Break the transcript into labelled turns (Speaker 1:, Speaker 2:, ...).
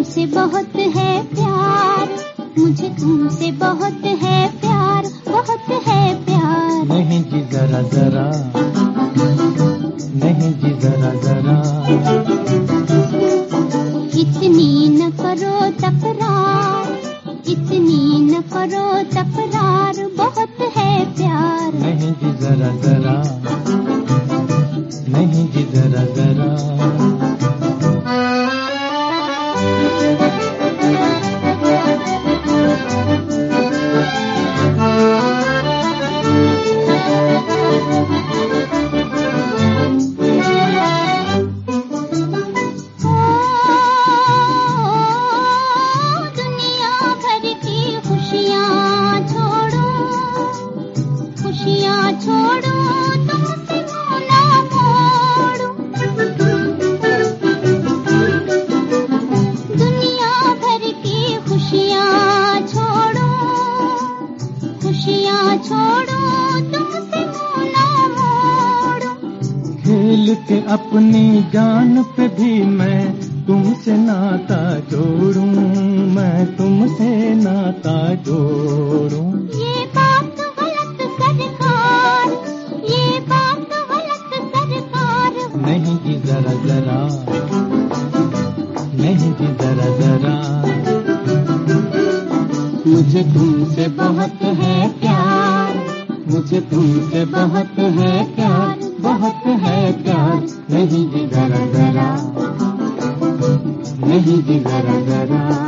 Speaker 1: तुमसे बहुत है प्यार, मुझे तुमसे बहुत है प्यार, बहुत है प्यार।
Speaker 2: नहीं जी जरा जरा, नहीं जी जरा जरा,
Speaker 1: इतनी न करो तकरार, इतनी न करो तकरार, बहुत है प्यार।
Speaker 2: नहीं जी जरा जरा, नहीं जी जरा जरा। खेल के अपनी जान पे भी मैं तुमसे नाता जोड़ूं, मैं तुमसे नाता जोड़ूं।
Speaker 1: ये बात गलत सरकार, ये बात गलत सरकार।
Speaker 2: नहीं जी जरा जरा, नहीं जी जरा जरा, मुझे तुमसे बहुत है प्यार, मुझे तुमसे बहुत है प्यार, बहुत है प्यार। नहीं जी जरा जरा, नहीं जी जरा जरा।